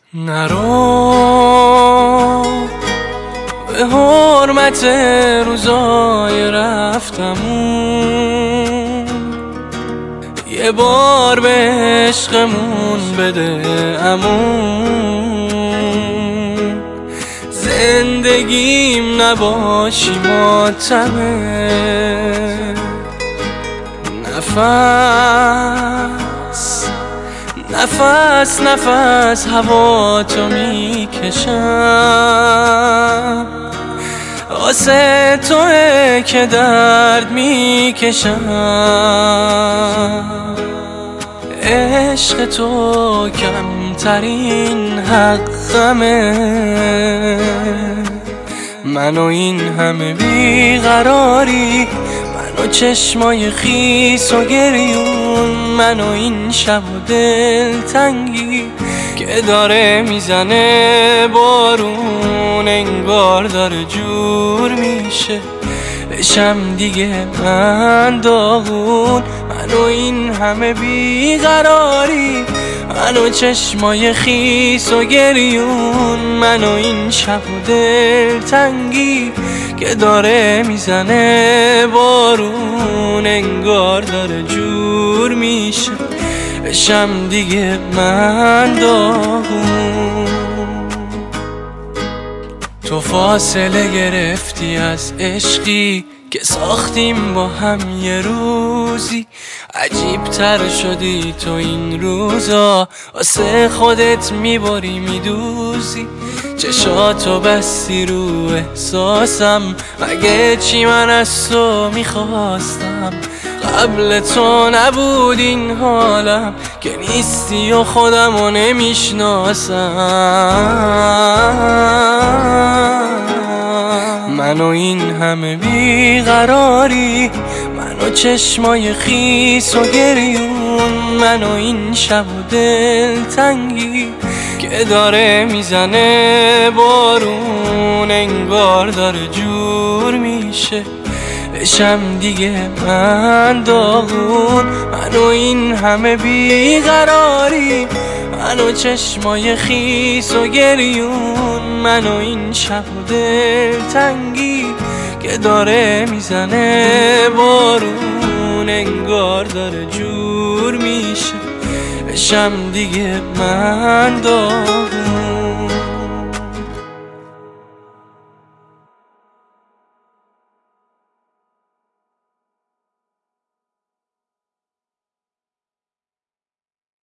نرو به حرمت روزای رفتمون، یه بار به عشقمون بده امون. زندگیم نباشی ماتمه، نفس نفس هوا تو میکشم، واسه توه که درد میکشم. عشق تو کمترین حقمه، من و این همه بیقراری، من و چشمای خیس و گریون، من و این شب و دلتنگی که داره میزنه بارون، انگار داره جور میشه بشم دیگه من داغون. من و این همه بیقراری، من و چشمای خیس و گریون، من و این شب و دلتنگی که داره میزنه بارون، انگار داره جور میشه بشم دیگه من داغون. تو فاصله گرفتی از عشقی که ساختیم با هم یه روزی، عجیب تر شدی تو این روزا، واسه خودت میبری میدوزی. چشاتو بستی رو احساسم، مگه چی من از تو میخواستم؟ قبل تو نبود این حالم که نیستی و خودمو نمیشناسم. من و این همه بیقراری، من و چشمای خیس و گریون، من و این شب و دلتنگی که داره میزنه بارون، انگار داره جور میشه بشم دیگه من داغون. من و این همه بیقراری، من و چشمای خیس و گریون، من و این شب و دلتنگی که داره میزنه بارون، انگار داره جور میشه بشم دیگه من داغون.